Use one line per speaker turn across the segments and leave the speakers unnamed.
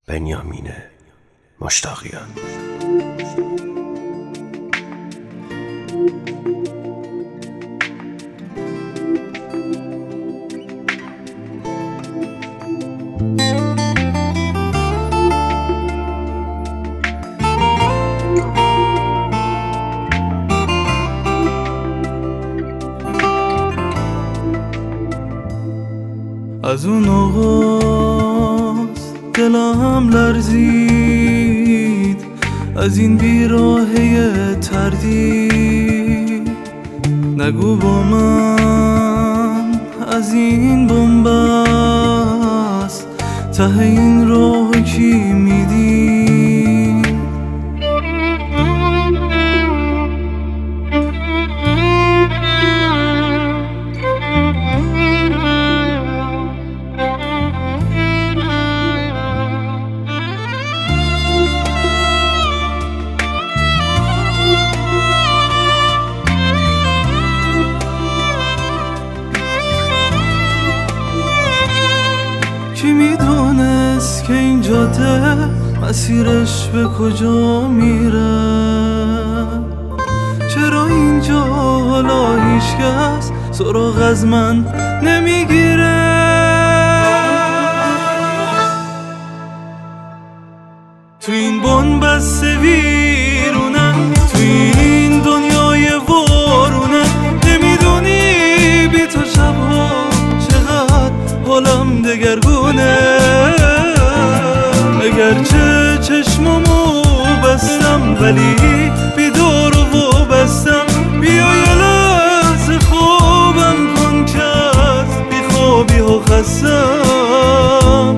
بنیامین مشتاقیان.
از اون آغاز دلم لرزید، از این بیراهه تردید. نگو با من از این بنبست، ته این راه کی میدید؟ کی میدونست که این جاده مسیرش به کجا میره؟ چرا اینجا حالا هیچکس سراغ از من نمیگیره؟ تو این بنبست ویرونه، تو این دنیای وارونه، نمیدونی بی تو شبها چقدر حالم دگرگونه. اگرچه چشممو بستم ولی بیدار و وابستم. بیا یه لحظه خوابم کن که از بیخوابی ها خستم.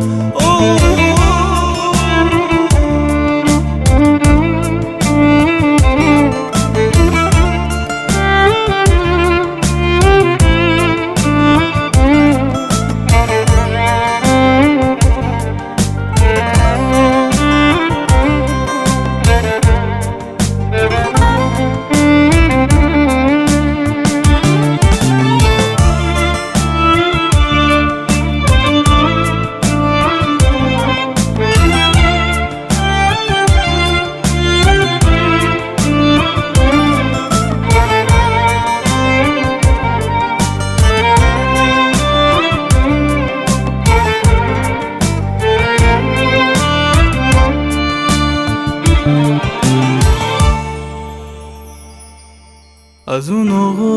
از اون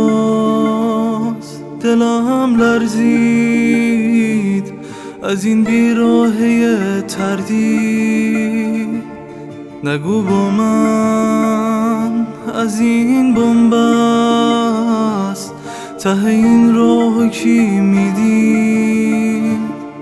آغاز دلم لرزید، از این بیراهه تردید. نگو با من از این بنبست، ته این راه کی میدید؟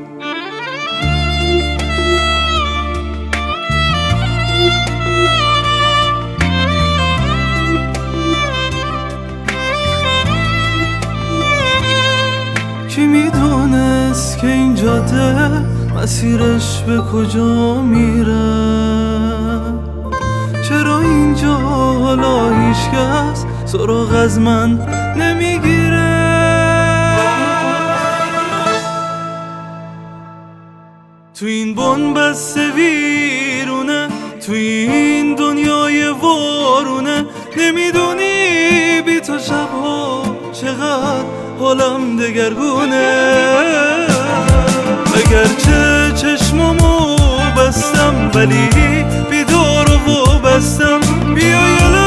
کی میدونست که این جاده مسیرش به کجا میره؟ چرا اینجا حالا هیچکس سراغ از من نمیگیره؟ تو این بنبست ویرونه، تو این دنیای وارونه، نمیدونی بی تو شبها چقدر حالم دگرگونه. اگرچه چشممو بستم ولی بیدار و وابستم. بیا یه